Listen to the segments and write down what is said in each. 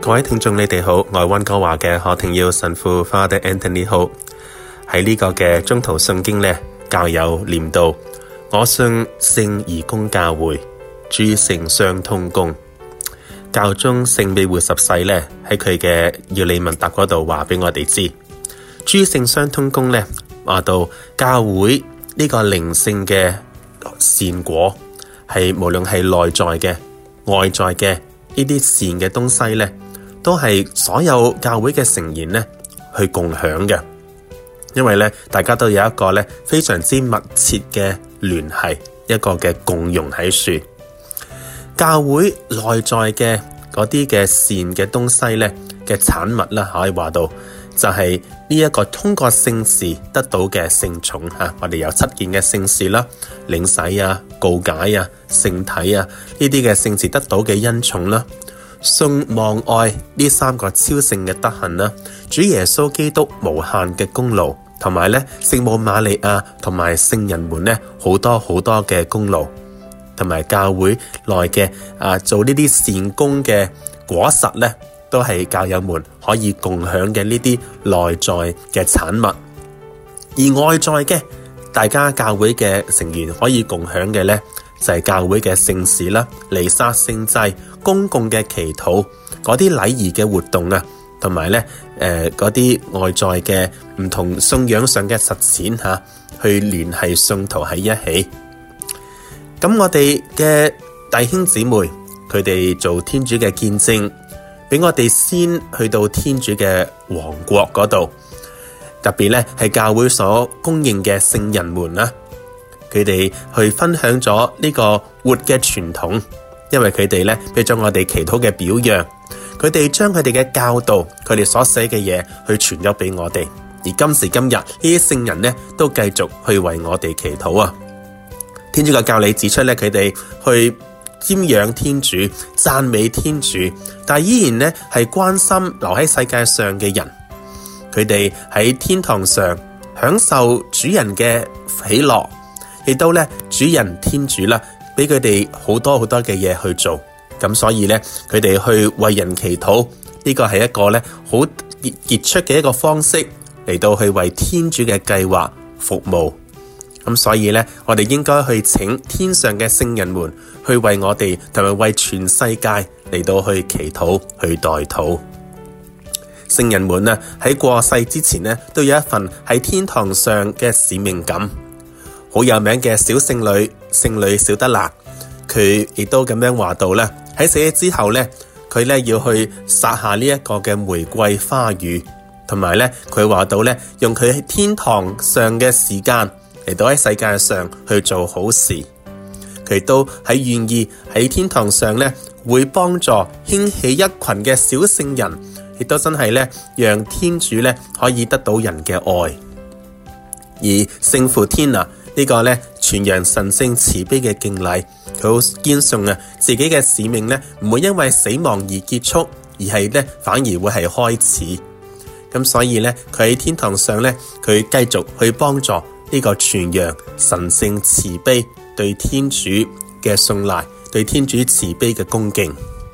各位聽眾你哋好，我係溫哥華嘅何庭耀神父 Father Anthony 好。喺呢個嘅中途聖經呢，教友念到我信聖義公教會，諸聖相通公。教宗聖庇護十世呢，喺佢嘅要理問答嗰度話俾我哋知，諸聖相通公呢，話到教會呢個靈性嘅善果係無論係內在嘅外在嘅呢啲善嘅東西呢，都係所有教會嘅成員呢去共享嘅。因為呢，大家都有一個呢非常之密切嘅聯繫，一個嘅共融喺處。教會內在嘅嗰啲嘅善嘅東西呢嘅產物啦，可以話到就係呢一個通過聖事得到嘅聖寵吓。我哋有7件嘅聖事啦，領洗啊、告解啊、聖體啊，呢啲嘅聖事得到嘅恩寵啦。信望愛呢3個超性嘅德行啦，主耶穌基督無限嘅功勞，同埋咧聖母瑪利亞同埋聖人們咧好多好多嘅功勞，同埋教會內嘅做呢啲善功嘅果實咧，都係教友們可以共享嘅呢啲內在嘅產物。而外在嘅大家教會嘅成員可以共享嘅咧，就係教會嘅聖事啦、彌撒聖祭、公共嘅祈禱、嗰啲禮儀嘅活動啊，同埋咧嗰啲外在嘅唔同信仰上嘅實踐吓，去聯繫信徒喺一起。咁我哋嘅弟兄姊妹，佢哋做天主嘅見證，俾我哋先去到天主嘅王國嗰度，特別咧係教會所公認嘅聖人們啦。佢哋去分享咗呢個活嘅傳統，因為佢哋咧俾咗我哋祈禱嘅表揚，佢哋將佢哋嘅教導，佢哋所寫嘅嘢去傳咗俾我哋。而今時今日呢啲聖人咧都繼續去為我哋祈禱啊！天主嘅教理指出咧，佢哋去瞻仰天主、讚美天主，但係依然咧係關心留喺世界上嘅人。佢哋喺天堂上享受主人嘅喜樂。亦都咧，主人天主啦，俾佢哋好多好多嘅嘢去做，咁所以咧，佢哋去為人祈禱，呢個係一個咧好傑出嘅一個方式嚟到去為天主嘅計劃服務。咁所以咧，我哋應該去請天上嘅聖人們去為我哋同埋為全世界嚟到去祈禱、去代禱。聖人們啊，喺過世之前呢，都有一份喺天堂上嘅使命感。好有名嘅小聖女聖女小德蘭，佢亦都咁樣話到咧，喺死咗之後咧，佢咧要去撒下呢一個嘅玫瑰花語，同埋咧佢話到咧，用佢喺天堂上嘅時間嚟到喺世界上去做好事。佢都喺願意喺天堂上咧會幫助興起一群嘅小聖人，亦都真係咧讓天主咧可以得到人嘅愛。而聖父天啊，呢個咧傳揚神聖慈悲嘅敬禮，佢好堅信啊自己嘅使命咧唔會因為死亡而結束，而係咧反而會係開始。咁所以咧佢喺天堂上咧，佢繼續去幫助呢個傳揚神聖慈悲，對天主嘅信賴，對天主慈悲嘅恭敬。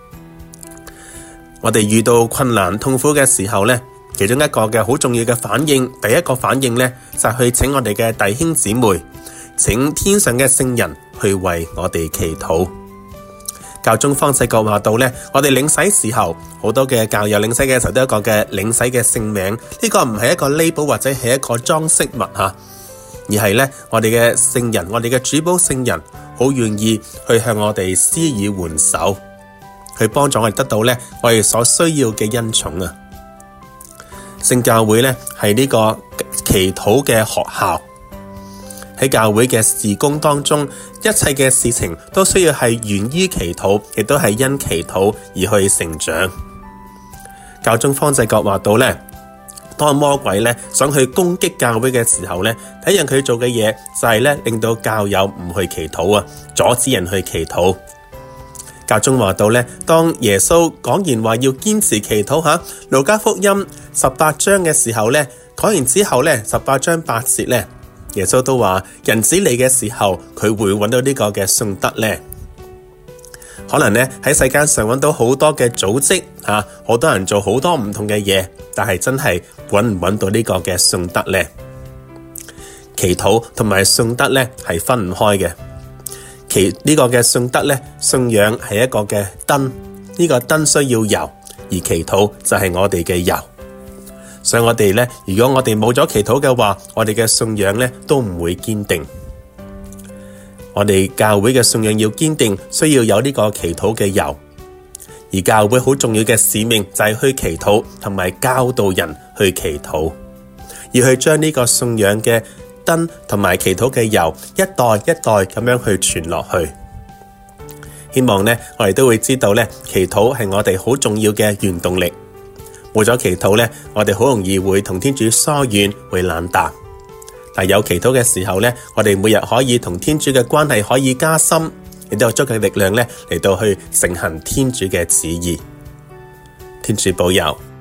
我哋遇到困難痛苦嘅時候咧，其中一個嘅好重要嘅反應，第一個反應咧就係去請我哋嘅弟兄姊妹，請天上嘅聖人去為我哋祈禱。教宗方濟各話到咧，我哋領洗時候，好多嘅教友領洗嘅時候都有一個嘅領洗嘅聖名，呢個唔係一個 label 或者係一個裝飾物吓，而係咧我哋嘅聖人，我哋嘅主保聖人，好願意去向我哋施以援手，去幫助我哋得到咧我哋所需要嘅恩寵啊！聖教會咧係呢個祈禱嘅學校，喺教會嘅事工當中，一切嘅事情都需要係源於祈禱，亦都係因祈禱而去成長。教宗方濟各話到咧，當魔鬼咧想去攻擊教會嘅時候咧，睇人佢做嘅嘢就係咧令到教友唔去祈禱啊，阻止人去祈禱。教宗話到咧，當耶穌講完話要堅持祈禱吓，路加福音18章嘅時候咧，講完之後咧，18章8節咧，耶穌都話人子嚟嘅時候，佢會揾到呢個嘅信德咧。 可能咧喺世界上揾到好多嘅組織啊，好多人做好多唔同嘅嘢，但係真係揾唔揾到呢個嘅信德呢？祈禱同埋信德咧係分唔開嘅。呢個嘅信德咧，信仰係一個嘅燈，呢個燈需要油，而祈禱就係我哋嘅油。所以我哋咧，如果我哋冇咗祈禱嘅話，我哋嘅信仰咧都唔會堅定。我哋教會嘅信仰要堅定，需要有呢個祈禱嘅油。而教會好重要嘅使命就係去祈禱，同埋教導人去祈禱，要去將呢個信仰嘅燈同埋祈禱嘅油一代一代咁樣去傳落去。希望呢，我哋都會知道呢，祈禱係我哋好重要嘅原動力。冇咗祈禱呢，我哋好容易會同天主疏遠，會冷淡。但有祈禱嘅時候呢，我哋每日可以同天主嘅關係可以加深，亦都有足夠力量呢嚟到去承行天主嘅旨意。天主保佑。